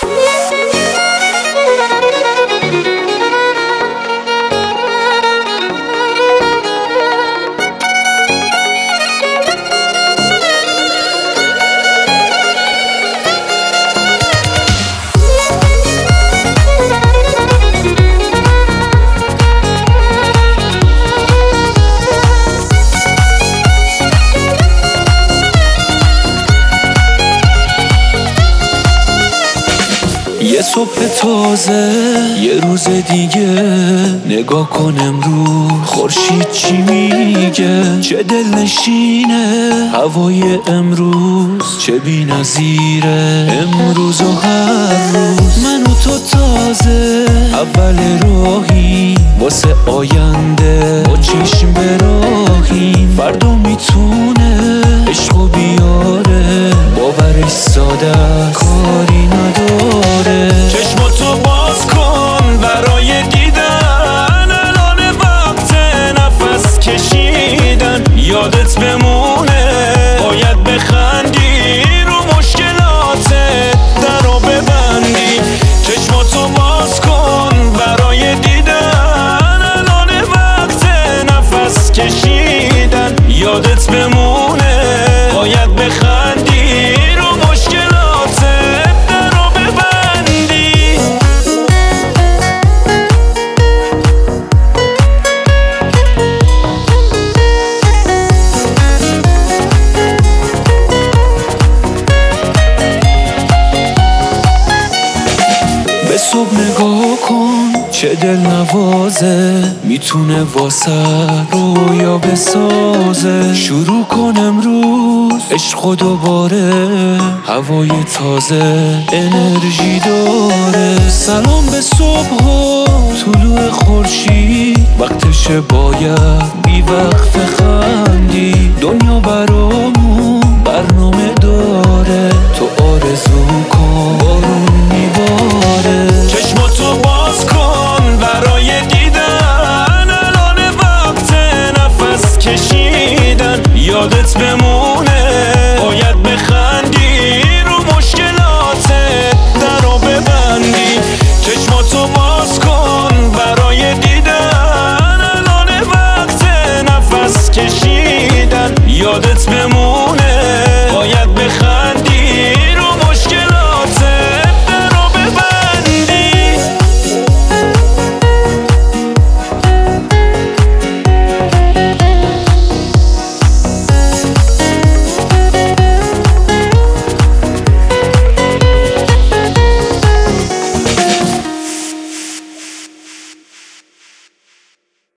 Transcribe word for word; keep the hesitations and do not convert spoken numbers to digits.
یه صبح تازه، یه روز دیگه، نگاه کن امروز خورشید چی میگه. چه دلنشینه هوای امروز، چه بی‌نظیره امروز و هر روز. من و تو تازه اول راهی واسه آینده، با چشم به راهیم. فردا میتونه عشقو بیاره، باورش ساده کاری نداره. چشماتو باز کن برای دیدن، الان وقت نفس کشیدن. یادت بمونه باید بخندی، رو مشکلاتت درو ببندی. چشماتو باز کن برای دیدن، الان وقت نفس کشیدن. یادت بمونه باید بخندی، رو مشکلاتت درو ببندی. به صبح نگاه کن چه دل نوازه، میتونه واسه رویا بسازه. شروع کن امروز عشق و دوباره، هوای تازه انرژی داره. سلام به صبح و طلوع خورشید، وقتشه باید بی وقت خندی. دنیا برامون برنامه داره،